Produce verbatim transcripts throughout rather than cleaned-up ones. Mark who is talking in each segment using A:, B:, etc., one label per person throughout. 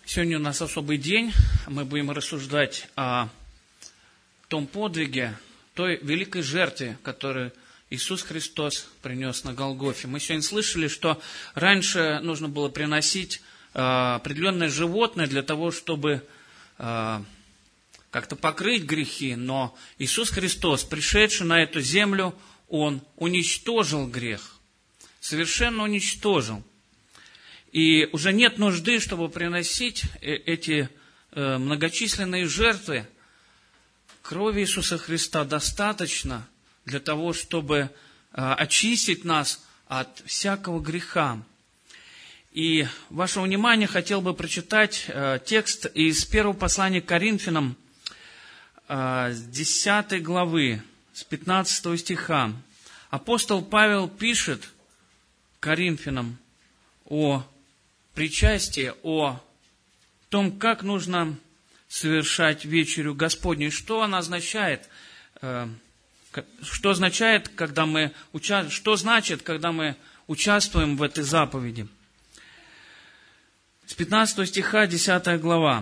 A: Сегодня у нас особый день. Мы будем рассуждать о том подвиге, той великой жертве, которую Иисус Христос принес на Голгофе. Мы сегодня слышали, что раньше нужно было приносить определенное животное для того, чтобы как-то покрыть грехи, но Иисус Христос, пришедший на эту землю, Он уничтожил грех, совершенно уничтожил. И уже нет нужды, чтобы приносить эти многочисленные жертвы. Крови Иисуса Христа достаточно для того, чтобы очистить нас от всякого греха. И ваше внимание хотел бы прочитать текст из первого послания к Коринфянам, с десятой главы, с пятнадцатого стиха. Апостол Павел пишет Коринфянам о причастии, о том, как нужно совершать вечерю Господню, что она означает, что означает, когда мы уча... что значит, когда мы участвуем в этой заповеди. С пятнадцатого стиха, десятая глава.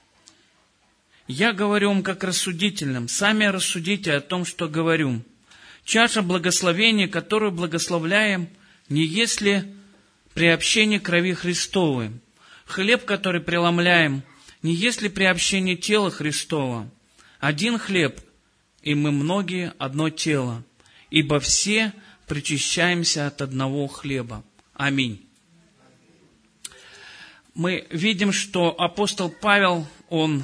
A: «Я говорю вам как рассудительным, сами рассудите о том, что говорю. Чаша благословения, которую благословляем, не есть ли приобщение крови Христовой? Хлеб, который преломляем, не есть ли приобщение тела Христова? Один хлеб, и мы многие одно тело, ибо все причащаемся от одного хлеба». Аминь. Мы видим, что апостол Павел, он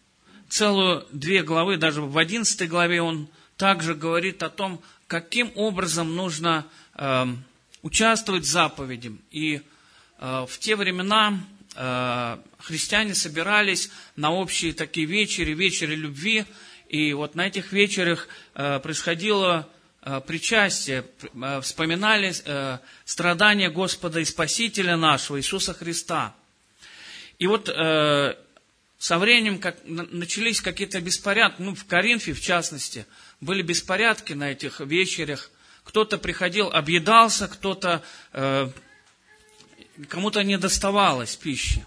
A: целую две главы, даже в одиннадцатой главе, он также говорит о том, каким образом нужно э, участвовать в заповеди. И э, в те времена э, христиане собирались на общие такие вечери, вечери любви, и вот на этих вечерах э, происходило э, причастие, э, вспоминали э, страдания Господа и Спасителя нашего, Иисуса Христа. И вот э, со временем как, начались какие-то беспорядки, ну, в Коринфе, в частности, были беспорядки на этих вечерях. Кто-то приходил, объедался, кто-то, э, кому-то не доставалось пищи.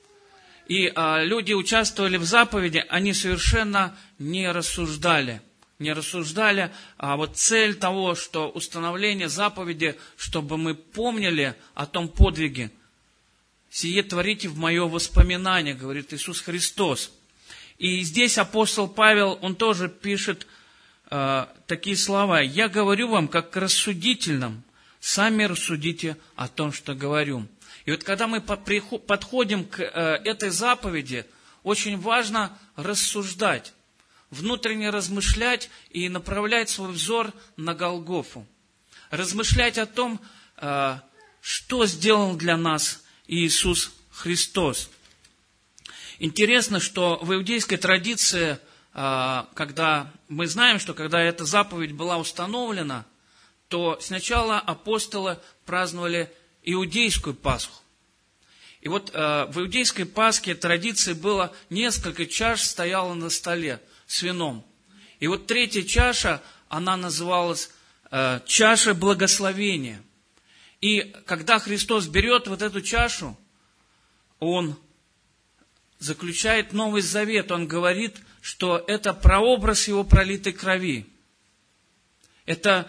A: И э, люди участвовали в заповеди, они совершенно не рассуждали. Не рассуждали, а вот цель того, что установление заповеди, чтобы мы помнили о том подвиге. «Сие творите в мое воспоминание», говорит Иисус Христос. И здесь апостол Павел, он тоже пишет э, такие слова. «Я говорю вам, как к рассудительным, сами рассудите о том, что говорю». И вот когда мы подходим к э, этой заповеди, очень важно рассуждать, внутренне размышлять и направлять свой взор на Голгофу. Размышлять о том, э, что сделал для нас Иисус Христос. Интересно, что в иудейской традиции, когда мы знаем, что когда эта заповедь была установлена, то сначала апостолы праздновали иудейскую Пасху. И вот в иудейской Пасхе традиции было несколько чаш стояло на столе с вином. И вот третья чаша, она называлась чаша благословения. И когда Христос берет вот эту чашу, Он заключает Новый Завет. Он говорит, что это прообраз Его пролитой крови. Это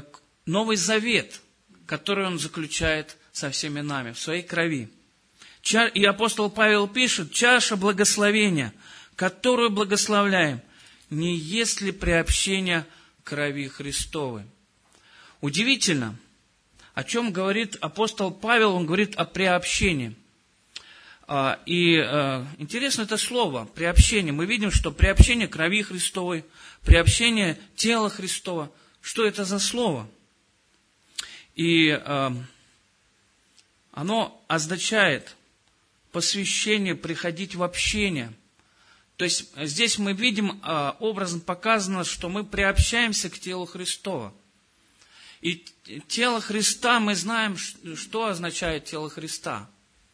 A: Новый Завет, который Он заключает со всеми нами в Своей крови. И апостол Павел пишет: «Чаша благословения, которую благословляем, не есть ли приобщение крови Христовой». Удивительно. О чем говорит апостол Павел? Он говорит о приобщении. И интересно это слово, приобщение. Мы видим, что приобщение крови Христовой, приобщение тела Христова. Что это за слово? И оно означает посвящение, приходить в общение. То есть здесь мы видим, образно показано, что мы приобщаемся к телу Христова. И тело Христа, мы знаем, что означает тело Христа.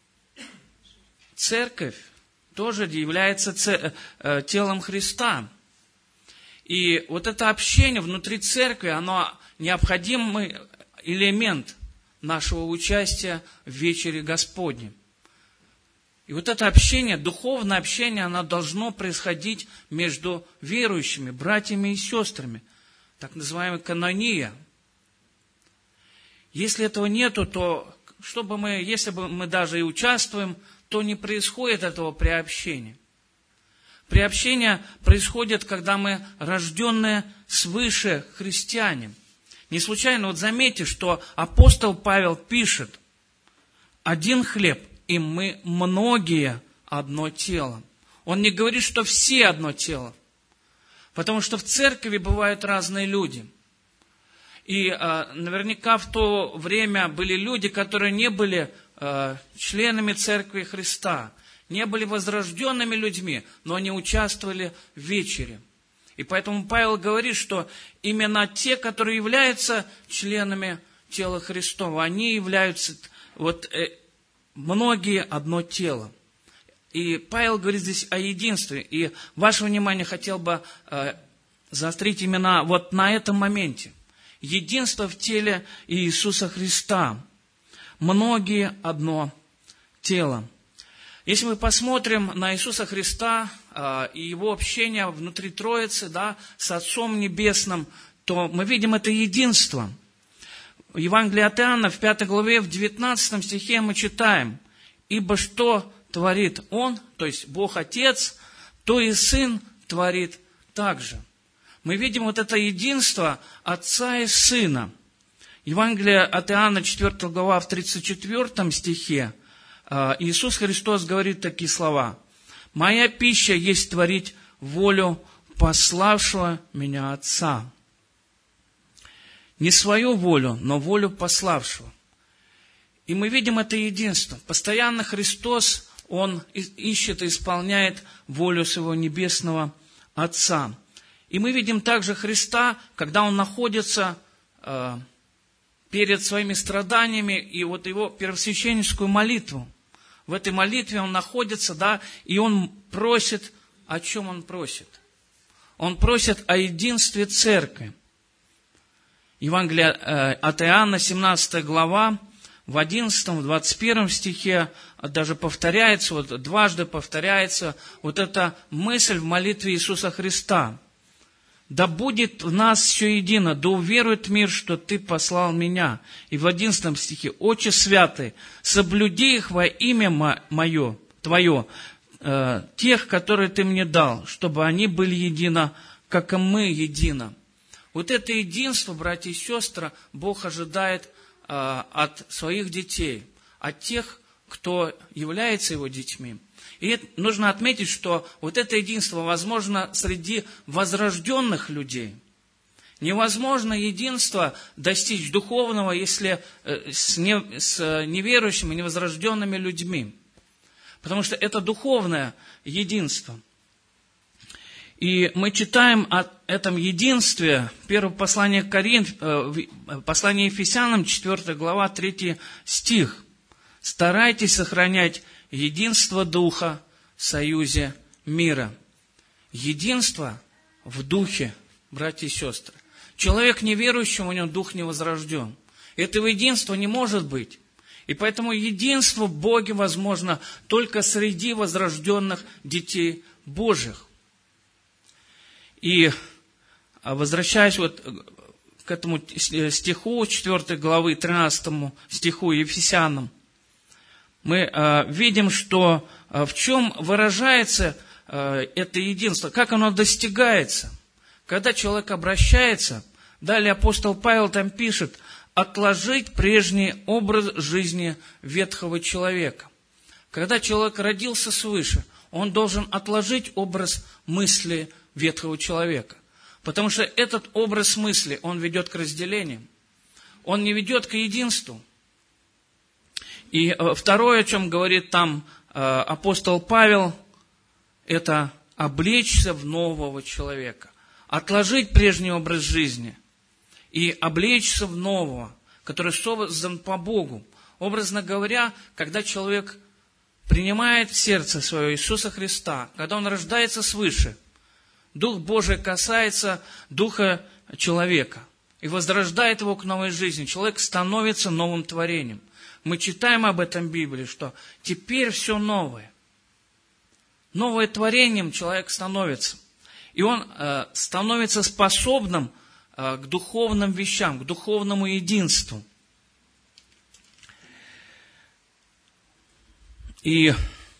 A: Церковь тоже является телом Христа. И вот это общение внутри церкви, оно необходимый элемент нашего участия в вечере Господней. И вот это общение, духовное общение, оно должно происходить между верующими, братьями и сестрами. Так называемая канония. Если этого нету, то чтобы мы, если бы мы даже и участвуем, то не происходит этого приобщения. Приобщение происходит, когда мы рожденные свыше христиане. Не случайно, вот заметьте, что апостол Павел пишет: один хлеб, и мы многие одно тело. Он не говорит, что все одно тело. Потому что в церкви бывают разные люди. И э, наверняка в то время были люди, которые не были э, членами церкви Христа, не были возрожденными людьми, но они участвовали в вечере. И поэтому Павел говорит, что именно те, которые являются членами тела Христова, они являются, вот, э, многие одно тело. И Павел говорит здесь о единстве. И ваше внимание хотел бы э, заострить именно вот на этом моменте. Единство в теле Иисуса Христа. Многие одно тело. Если мы посмотрим на Иисуса Христа э, и Его общение внутри Троицы, да, с Отцом Небесным, то мы видим это единство. В Евангелии от Иоанна, в пятой главе, в девятнадцатом стихе мы читаем: «Ибо что творит Он, то есть Бог Отец, то и Сын творит также». Мы видим вот это единство Отца и Сына. Евангелие от Иоанна, четвёртая глава, в тридцать четвёртом стихе, Иисус Христос говорит такие слова: «Моя пища есть творить волю пославшего меня Отца». Не свою волю, но волю пославшего. И мы видим это единство. Постоянно Христос, Он ищет и исполняет волю своего небесного Отца. И мы видим также Христа, когда Он находится э, перед своими страданиями, и вот Его первосвященническую молитву. В этой молитве Он находится, да, и Он просит, о чем Он просит? Он просит о единстве церкви. Евангелие э, от Иоанна, семнадцатая глава, в одиннадцатом, двадцать первом стихе даже повторяется, вот дважды повторяется вот эта мысль в молитве Иисуса Христа. «Да будет в нас все едино, да уверует мир, что Ты послал меня». И в одиннадцатом стихе: «Отче святый, соблюди их во имя мое, Твое, э, тех, которые Ты мне дал, чтобы они были едино, как и мы едино». Вот это единство, братья и сестры, Бог ожидает э, от своих детей, от тех, кто является Его детьми. И нужно отметить, что вот это единство возможно среди возрожденных людей. Невозможно единство достичь духовного, если с, не, с неверующими, невозрожденными людьми. Потому что это духовное единство. И мы читаем о этом единстве, первое послание к Коринф, послание Ефесянам, четвёртая глава, третий стих. «Старайтесь сохранять единство Духа в союзе мира». Единство в Духе, братья и сестры. Человек неверующий, у него Дух не возрожден. Этого единства не может быть. И поэтому единство в Боге возможно только среди возрожденных детей Божьих. И возвращаясь вот к этому стиху четвёртой главы, тринадцатому стиху Ефесянам, мы э, видим, что э, в чем выражается э, это единство, как оно достигается. Когда человек обращается, далее апостол Павел там пишет: «отложить прежний образ жизни ветхого человека». Когда человек родился свыше, он должен отложить образ мысли ветхого человека. Потому что этот образ мысли, он ведет к разделению. Он не ведет к единству. И второе, о чем говорит там апостол Павел, это облечься в нового человека. Отложить прежний образ жизни и облечься в нового, который создан по Богу. Образно говоря, когда человек принимает в сердце свое Иисуса Христа, когда он рождается свыше, Дух Божий касается духа человека и возрождает его к новой жизни. Человек становится новым творением. Мы читаем об этом в Библии, что теперь все новое. новое творением человек становится. И он э, становится способным э, к духовным вещам, к духовному единству. И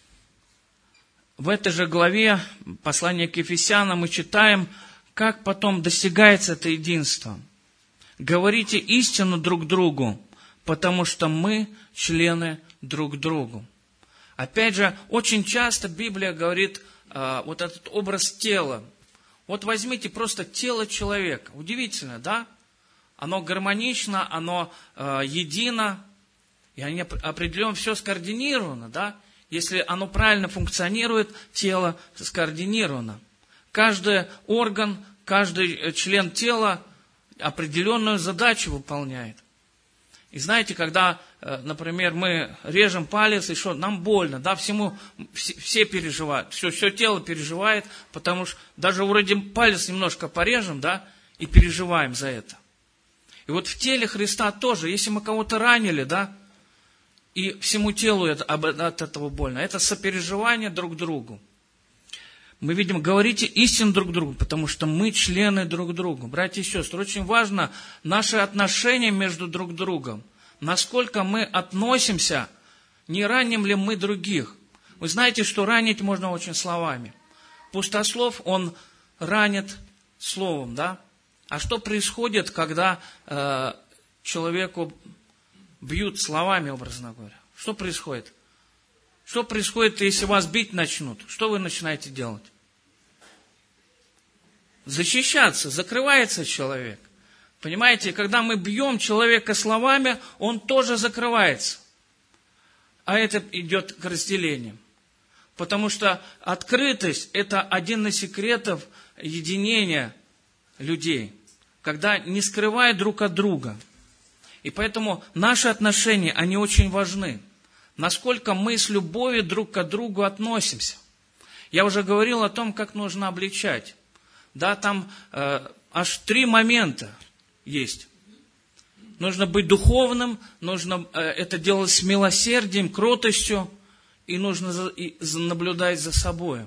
A: в этой же главе послания к Ефесянам мы читаем, как потом достигается это единство. Говорите истину друг другу, потому что мы члены друг другу. Опять же, очень часто Библия говорит э, вот этот образ тела. Вот возьмите просто тело человека. Удивительно, да? Оно гармонично, оно э, едино, и они определенно все скоординировано, да? Если оно правильно функционирует, тело скоординировано. Каждый орган, каждый член тела определенную задачу выполняет. И знаете, когда, например, мы режем палец, и что, нам больно, да, всему, все, все переживают, все, все тело переживает, потому что даже вроде палец немножко порежем, да, и переживаем за это. И вот в теле Христа тоже, если мы кого-то ранили, да, и всему телу это, от этого больно, это сопереживание друг другу. Мы видим, говорите истину друг другу, потому что мы члены друг друга. Братья и сестры, очень важно наши отношения между друг другом. Насколько мы относимся, не раним ли мы других. Вы знаете, что ранить можно очень словами. Пустослов, он ранит словом, да? А что происходит, когда э, человеку бьют словами, образно говоря? Что происходит? Что происходит, если вас бить начнут? Что вы начинаете делать? Защищаться, закрывается человек. Понимаете, когда мы бьем человека словами, он тоже закрывается. А это идет к разделению. Потому что открытость – это один из секретов единения людей. Когда не скрывают друг от друга. И поэтому наши отношения, они очень важны. Насколько мы с любовью друг к другу относимся. Я уже говорил о том, как нужно обличать. Да, там э, аж три момента есть. Нужно быть духовным, нужно э, это делать с милосердием, кротостью, и нужно за, и наблюдать за собой.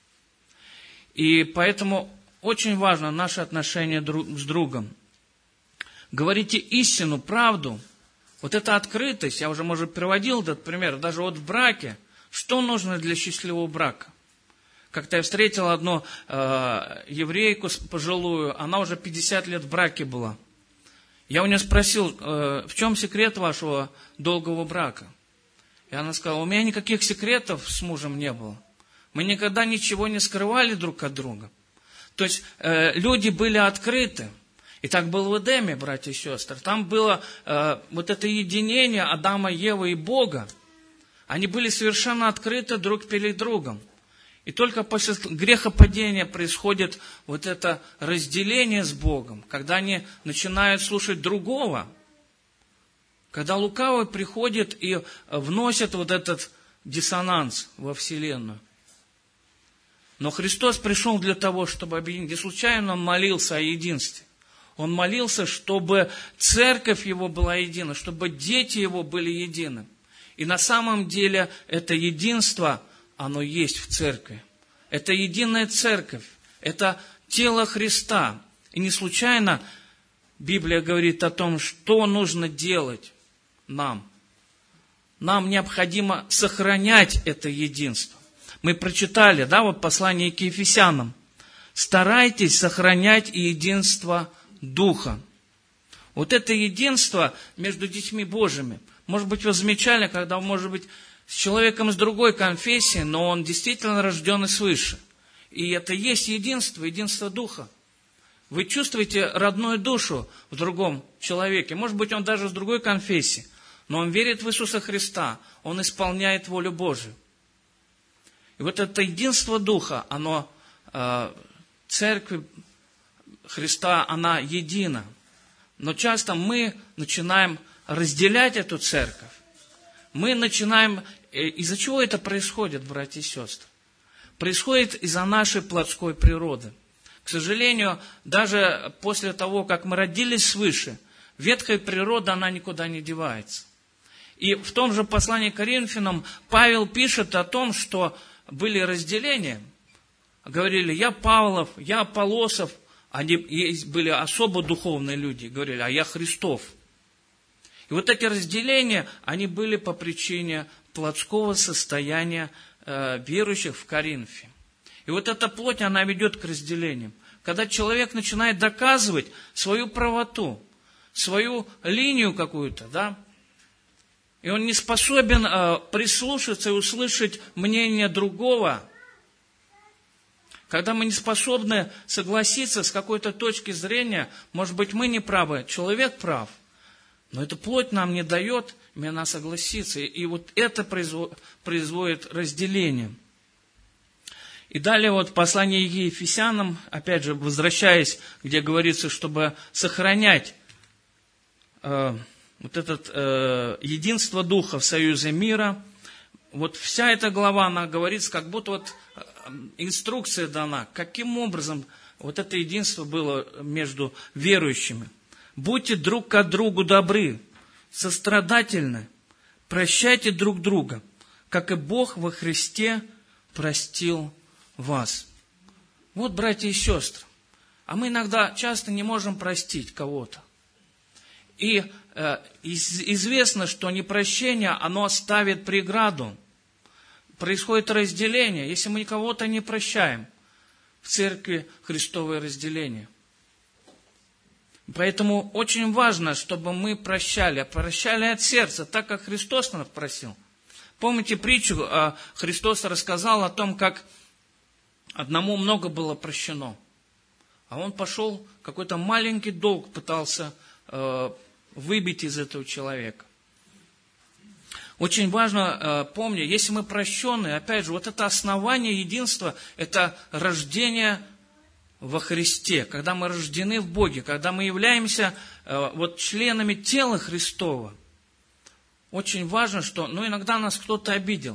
A: И поэтому очень важно наше отношение друг с другом. Говорите истину, правду. Вот эта открытость, я уже, может, приводил этот пример, даже вот в браке. Что нужно для счастливого брака? Как-то я встретил одну э, еврейку пожилую, она уже пятьдесят лет в браке была. Я у нее спросил, э, в чем секрет вашего долгого брака? И она сказала, у меня никаких секретов с мужем не было. Мы никогда ничего не скрывали друг от друга. То есть э, люди были открыты. И так было в Эдеме, братья и сестры. Там было э, вот это единение Адама, Евы и Бога. Они были совершенно открыты друг перед другом. И только после грехопадения происходит вот это разделение с Богом, когда они начинают слушать другого, когда лукавый приходит и вносит вот этот диссонанс во Вселенную. Но Христос пришел для того, чтобы объединить. Не случайно Он молился о единстве. Он молился, чтобы церковь Его была едина, чтобы дети Его были едины. И на самом деле это единство, оно есть в церкви. Это единая церковь. Это тело Христа. И не случайно Библия говорит о том, что нужно делать нам. Нам необходимо сохранять это единство. Мы прочитали, да, вот послание к Ефесянам. Старайтесь сохранять единство Духа. Вот это единство между детьми Божьими. Может быть, вы замечали, когда, может быть, с человеком из другой конфессии, но он действительно рожденный свыше. И это есть единство, единство Духа. Вы чувствуете родную душу в другом человеке. Может быть, он даже с другой конфессии, но он верит в Иисуса Христа, он исполняет волю Божию. И вот это единство Духа, оно, э, церковь Христа, она едина. Но часто мы начинаем разделять эту церковь. Мы начинаем... Из-за чего это происходит, братья и сестры? Происходит из-за нашей плотской природы. К сожалению, даже после того, как мы родились свыше, ветхая природа, она никуда не девается. И в том же послании к Коринфянам Павел пишет о том, что были разделения. Говорили, я Павлов, я Аполлосов. Они были особо духовные люди. Говорили, а я Христов. И вот эти разделения, они были по причине плотского состояния э, верующих в Коринфе. И вот эта плоть, она ведет к разделениям. Когда человек начинает доказывать свою правоту, свою линию какую-то, да, и он не способен э, прислушаться и услышать мнение другого, когда мы не способны согласиться с какой-то точки зрения, может быть, мы не правы, человек прав, но эта плоть нам не дает именно согласиться. И вот это производит разделение. И далее вот послание Ефесянам, опять же, возвращаясь, где говорится, чтобы сохранять э, вот это э, единство Духа в союзе мира. Вот вся эта глава, она говорится, как будто вот инструкция дана, каким образом вот это единство было между верующими. Будьте друг к другу добры, сострадательны, прощайте друг друга, как и Бог во Христе простил вас. Вот, братья и сестры, а мы иногда часто не можем простить кого-то. И э, из, известно, что непрощение, оно ставит преграду. Происходит разделение, если мы кого-то не прощаем. В церкви Христовое разделение. Поэтому очень важно, чтобы мы прощали, прощали от сердца, так как Христос нас просил. Помните притчу, Христос рассказал о том, как одному много было прощено, а он пошел, какой-то маленький долг пытался выбить из этого человека. Очень важно помнить, если мы прощенные, опять же, вот это основание единства, это рождение во Христе, когда мы рождены в Боге, когда мы являемся вот членами тела Христова. Очень важно, что, ну, иногда нас кто-то обидел.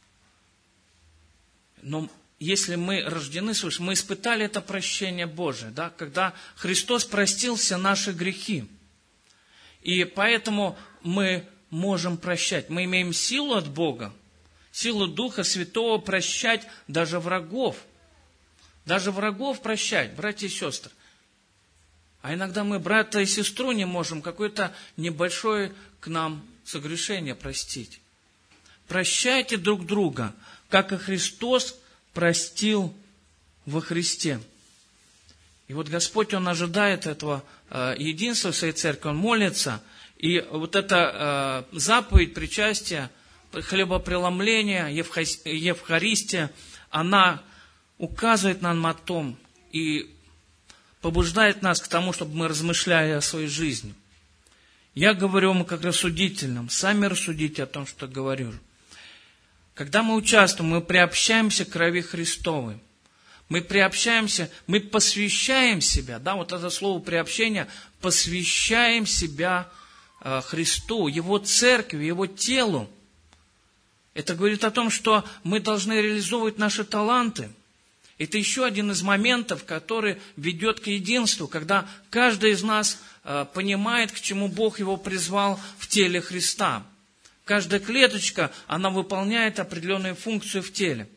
A: Но если мы рождены свыше, мы испытали это прощение Божие, да, когда Христос простил все наши грехи. И поэтому мы можем прощать. Мы имеем силу от Бога, силу Духа Святого прощать даже врагов. Даже врагов прощать, братья и сестры. А иногда мы брата и сестру не можем какое-то небольшое к нам согрешение простить. Прощайте друг друга, как и Христос простил во Христе. И вот Господь, Он ожидает этого э, единства в своей церкви, Он молится. И вот эта э, заповедь причастия, хлебопреломления, Евхаристия, она указывает нам о том и побуждает нас к тому, чтобы мы размышляли о своей жизни. Я говорю вам как рассудительным, сами рассудите о том, что говорю. Когда мы участвуем, мы приобщаемся к крови Христовой. Мы приобщаемся, мы посвящаем себя, да, вот это слово приобщение, посвящаем себя э, Христу, Его церкви, Его телу. Это говорит о том, что мы должны реализовывать наши таланты. Это еще один из моментов, который ведет к единству, когда каждый из нас э, понимает, к чему Бог его призвал в теле Христа. Каждая клеточка, она выполняет определенную функцию в теле.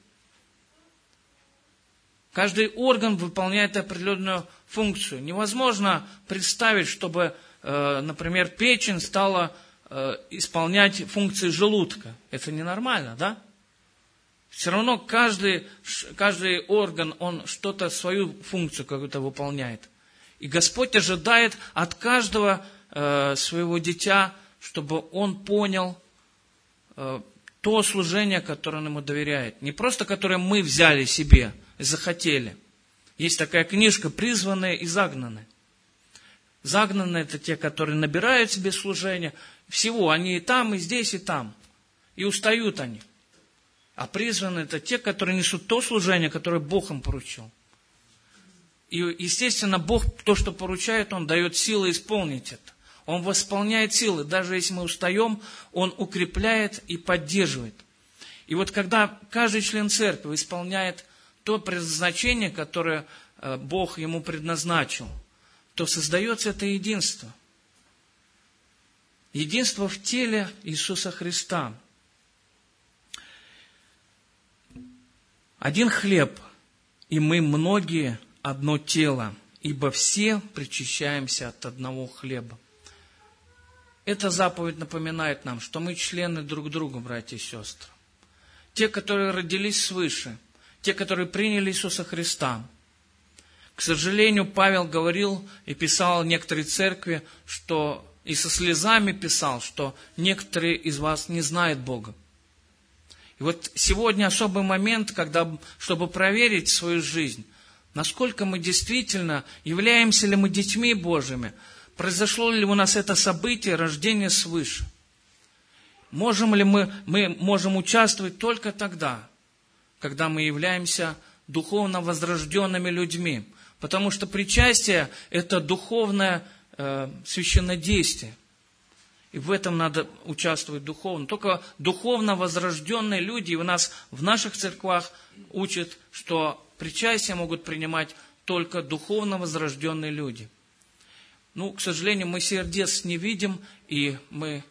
A: Каждый орган выполняет определенную функцию. Невозможно представить, чтобы, э, например, печень стала э, исполнять функции желудка. Это ненормально, да? Все равно каждый, каждый орган, он что-то, свою функцию какую-то выполняет. И Господь ожидает от каждого э, своего дитя, чтобы он понял э, то служение, которое он ему доверяет. Не просто, которое мы взяли себе и захотели. Есть такая книжка «Призванные и загнанные». Загнанные – это те, которые набирают себе служение. Всего, они и там, и здесь, и там. И устают они. А призванные – это те, которые несут то служение, которое Бог им поручил. И, естественно, Бог то, что поручает, Он дает силы исполнить это. Он восполняет силы. Даже если мы устаем, Он укрепляет и поддерживает. И вот когда каждый член церкви исполняет то предназначение, которое Бог ему предназначил, то создается это единство. Единство в теле Иисуса Христа. Один хлеб, и мы многие одно тело, ибо все причащаемся от одного хлеба. Эта заповедь напоминает нам, что мы члены друг друга, братья и сестры. Те, которые родились свыше, те, которые приняли Иисуса Христа. К сожалению, Павел говорил и писал некоторые церкви, что и со слезами писал, что некоторые из вас не знают Бога. И вот сегодня особый момент, когда, чтобы проверить свою жизнь, насколько мы действительно, являемся ли мы детьми Божьими, произошло ли у нас это событие рождения свыше. Можем ли мы, мы можем участвовать только тогда, когда мы являемся духовно возрожденными людьми. Потому что причастие – это духовное э, священнодействие. И в этом надо участвовать духовно. Только духовно возрожденные люди, и у нас в наших церквах учат, что причастие могут принимать только духовно возрожденные люди. Ну, к сожалению, мы сердец не видим, и мы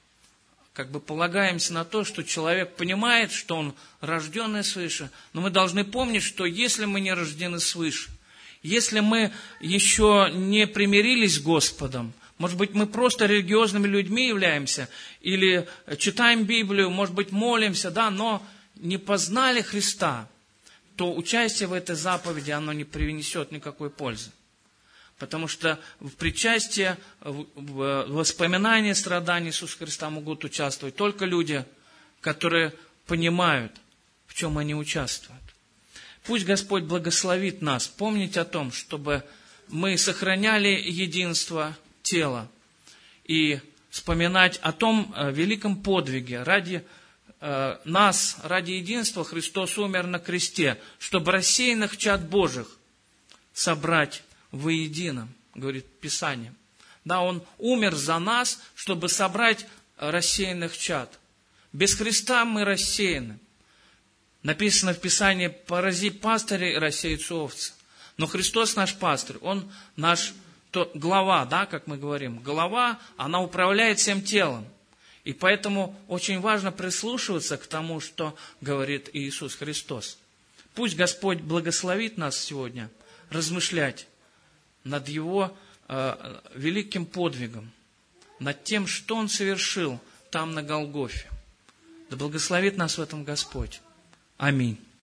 A: как бы полагаемся на то, что человек понимает, что он рожденный свыше. Но мы должны помнить, что если мы не рождены свыше, если мы еще не примирились с Господом, может быть, мы просто религиозными людьми являемся, или читаем Библию, может быть, молимся, да, но не познали Христа, то участие в этой заповеди, оно не принесет никакой пользы. Потому что в причастии, в воспоминании страданий Иисуса Христа могут участвовать только люди, которые понимают, в чем они участвуют. Пусть Господь благословит нас помнить о том, чтобы мы сохраняли единство тела и вспоминать о том великом подвиге. Ради нас, ради единства Христос умер на кресте, чтобы рассеянных чад Божьих собрать воедино, говорит Писание. Да, Он умер за нас, чтобы собрать рассеянных чад. Без Христа мы рассеяны. Написано в Писании: порази пастырей, рассеются овцы. Но Христос наш пастырь, Он наш то, глава, да, как мы говорим. Голова, она управляет всем телом. И поэтому очень важно прислушиваться к тому, что говорит Иисус Христос. Пусть Господь благословит нас сегодня размышлять над Его э, великим подвигом, над тем, что Он совершил там на Голгофе. Да благословит нас в этом Господь. Аминь.